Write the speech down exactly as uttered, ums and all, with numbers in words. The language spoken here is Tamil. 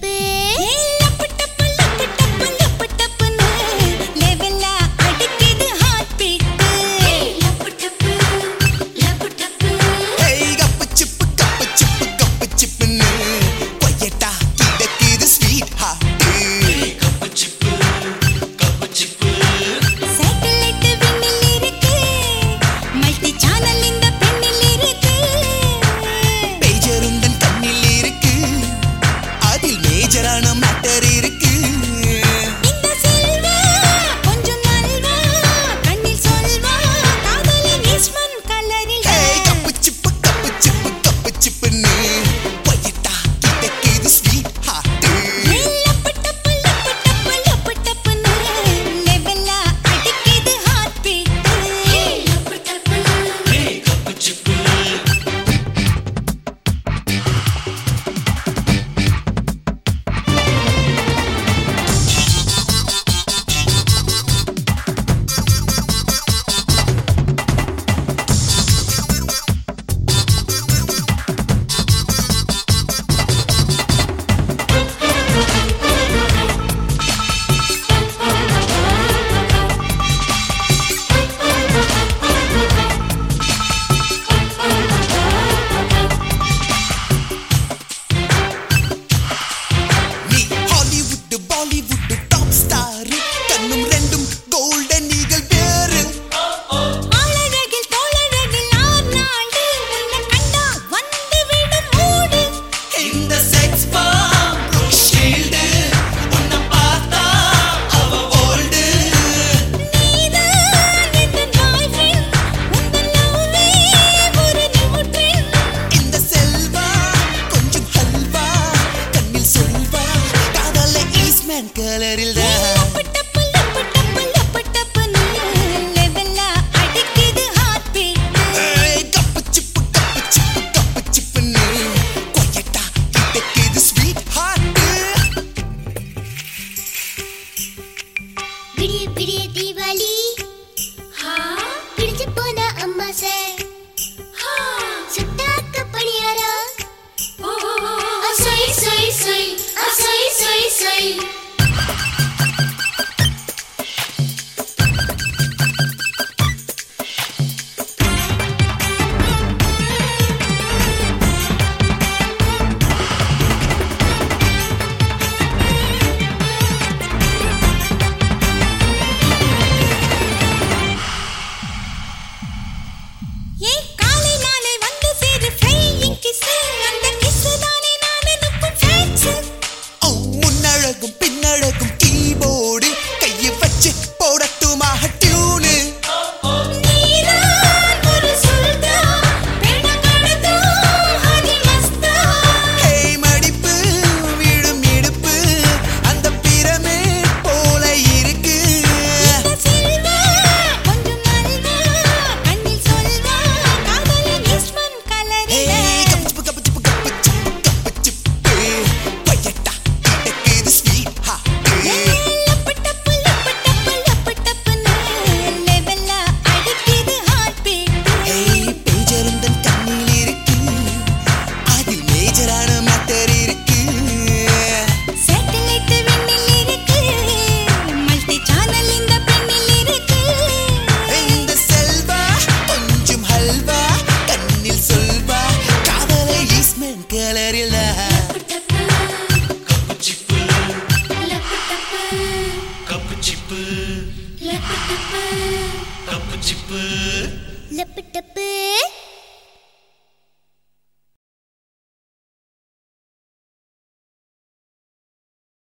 டப்பு லப்பு டப்பு லப்பு டப்பு லப்பு டப்புன்னு லெவலா அடிக்குது ஹார்ட் பீட் லப்பு டப்பு லப்பு டப்பு ஏய் கப்பு சிப்பு கப்பு சிப்பு கப்பு சிப்புன்னு கொய்யட்டா கிடக்குது ஸ்வீட் ஹார்ட் ஏய் கப்பு சிப்பு கப்பு சிப்பு சேட்டலைட் விண்ணில் இருக்கு மல்டி சேனல் இந்த பெண்ணில் இருக்கு பேஜருந்தன் கண்ணில் இருக்கு அதில் மேஜரான மேட்டர் இருக்கு இந்த செல்வா கொஞ்சம் நல்வா கண்ணில் சொல்வா காதலின் இஸ்மன் கலரில் ஏய் கப்பு சிப்பு கப்பு சிப்பு கப்பு சிப்புன்னு கொய்யட்டா கிடக்குது ஸ்வீட் ஹார்ட் லப்பு டப்பு லப்பு டப்பு லப்பு டப்புன்னு லெவலா அடிக்குது ஹார்ட் பீட் லப்பு டப்பு ஏய் கப்பு சிப்பு நீ ஹாலிவுட் பாலிவுட் டாப் ஸ்டார் கண்ணும் ரெண்டும் கோல்டன் ஈகிள் பேரு ஆளழகில் தோளழகில் ஆர் நாடு உன்னை கண்டா வந்து விடும் மூடு இந்த செக்ஸ் பாம் ப்ரூக் ஷீல்டு உன்னை பார்த்தா அவ ஓல்டு நீதான் என் பாய் ஃப்ரெண்ட் உந்தன் லவ்வே ஒரு நியூட்ரன் இந்த செல்வா கொஞ்சம் ஹல்வா கண்ணில் சொல்வா காதல ஈஸ்மேன் கலரில் தான் லப்பு டப்பு லப்பு டப்பு லப்பு டப்புன்னு லெவலா அடிக்குது ஹார்ட் பீட் ஏய் கப்பு சிப்பு கப்பு சிப்பு கப்பு சிப்புன்னு கொய்யட்டா கிடக்குது ஸ்வீட் ஹார்ட் விடிய விடிய தீபாவளி பிடிச்சு போன அம்மா சே சுட்டாக்க பணியாரா அசை சை சை அசை சை சை ஏ காலை நாளை வந்து சேரு ஃப்ளையிங் கிஸ் அந்த கிஸ் தானே நான் அனுப்பும் ஃபேக்ஸ் ஓ முன்னழகும் பின்னழகும் கீபோர்டு கையை வச்சு போடட்டுமா டியூனு நீதான் ஒரு சுல்தான் பெண்ணம் கடத்தா ஹதி மஸ்தா ஹே மடிப்பு விடும் இடுப்பு அந்த பிரமே போல இருக்கு இந்த செல்வா கொஞ்சம் நல்வா கண்ணில் சொல்வா காதலின் இஸ்மன் கலரில் ஏய் கப்பு கப்பு சிப்பு கப்பு சிப்பு கப்பு சிப்பு கொய்யட்டா கிடக்குது ஸ்வீட் ஹார்ட் லப்பு டப்பு லப்பு டப்பு லப்பு டப்புன்னு லெவலா அடிக்குது ஹார்ட் பீட் ஏய் பேஜருந்தன் கண்ணில் இருக்கு அதில் மேஜரான மேட்டர் இருக்கு சேட்டலைட் விண்ணில் இருக்கு மல்டி சேனல் இந்த பெண்ணில் இருக்கு இந்த செல்வா கொஞ்சம் ஹல்வா கண்ணில் சொல்வா காதலை ஈஸ்மேன் கலரில் கப்பு சிப்பு கப்பு சிப்பு கப்பு சிப்பு லப்பு டப்பு